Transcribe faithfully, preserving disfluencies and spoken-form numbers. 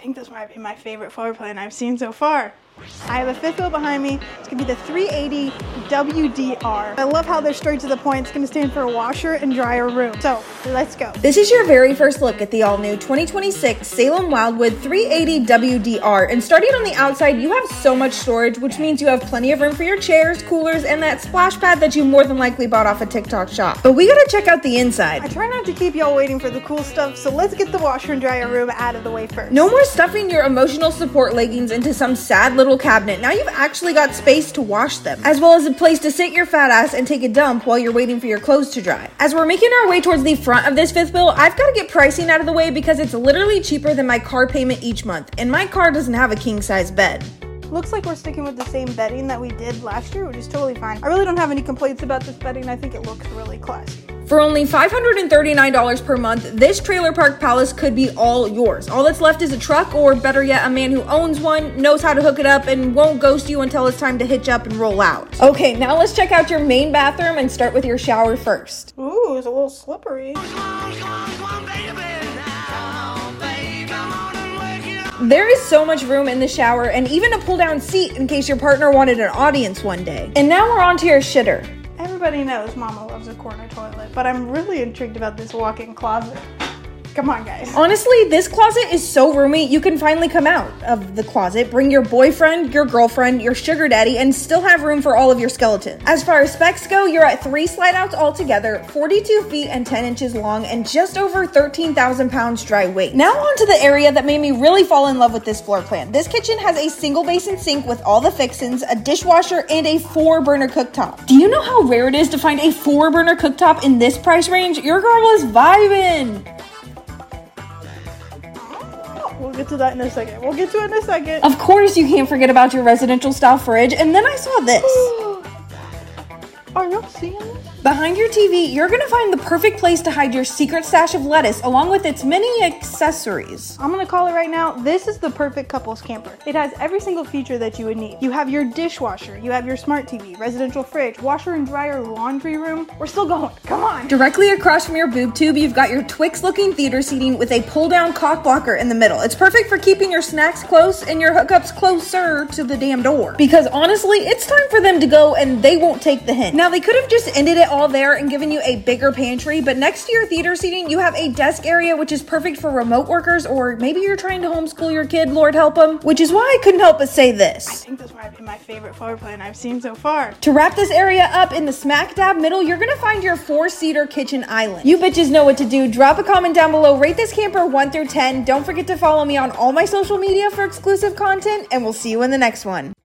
think this might be my favorite floor plan I've seen so far. I have a fifth wheel behind me. It's gonna be the three eighty W D R. I love how they're straight to the point. It's gonna stand for a washer and dryer room. So let's go. This is your very first look at the all-new twenty twenty-six Salem Wildwood three eighty W D R. And starting on the outside, you have so much storage, which means you have plenty of room for your chairs, coolers, and that splash pad that you more than likely bought off a TikTok shop. But we gotta check out the inside. I try not to keep y'all waiting for the cool stuff, so let's get the washer and dryer room out of the way first. No more stuffing your emotional support leggings into some sad little cabinet. Now you've actually got space to wash them, as well as a place to sit your fat ass and take a dump while you're waiting for your clothes to dry. As we're making our way towards the front of this fifth wheel, I've got to get pricing out of the way because it's literally cheaper than my car payment each month, and my car doesn't have a king size bed. Looks like we're sticking with the same bedding that we did last year, which is totally fine. I really don't have any complaints about this bedding. I think it looks really classy. For only five hundred thirty-nine dollars per month, this Trailer Park Palace could be all yours. All that's left is a truck, or better yet, a man who owns one, knows how to hook it up, and won't ghost you until it's time to hitch up and roll out. Okay, now let's check out your main bathroom and start with your shower first. Ooh, it's a little slippery. There is so much room in the shower, and even a pull-down seat in case your partner wanted an audience one day. And now we're on to your shitter. Everybody knows Mama loves a corner toilet, but I'm really intrigued about this walk-in closet. Come on, guys. Honestly, this closet is so roomy, you can finally come out of the closet, bring your boyfriend, your girlfriend, your sugar daddy, and still have room for all of your skeletons. As far as specs go, you're at three slide outs altogether, forty-two feet and ten inches long, and just over thirteen thousand pounds dry weight. Now on to the area that made me really fall in love with this floor plan. This kitchen has a single basin sink with all the fixins, a dishwasher, and a four burner cooktop. Do you know how rare it is to find a four burner cooktop in this price range? Your girl was vibing. We'll get to that in a second. We'll get to it in a second. Of course you can't forget about your residential style fridge. And then I saw this. Are y'all seeing this? Behind your T V, you're gonna find the perfect place to hide your secret stash of lettuce along with its many accessories. I'm gonna call it right now. This is the perfect couples camper. It has every single feature that you would need. You have your dishwasher, you have your smart T V, residential fridge, washer and dryer, laundry room. We're still going. Come on. Directly across from your boob tube, you've got your Twix looking theater seating with a pull down cock blocker in the middle. It's perfect for keeping your snacks close and your hookups closer to the damn door. Because honestly, it's time for them to go and they won't take the hint. Now they could have just ended it all there and given you a bigger pantry, but next to your theater seating, you have a desk area which is perfect for remote workers, or maybe you're trying to homeschool your kid, Lord help them, which is why I couldn't help but say this. I think this might be my favorite floor plan I've seen so far. To wrap this area up, in the smack dab middle, you're gonna find your four-seater kitchen island. You bitches know what to do. Drop a comment down below, rate this camper one through ten. Don't forget to follow me on all my social media for exclusive content, and we'll see you in the next one.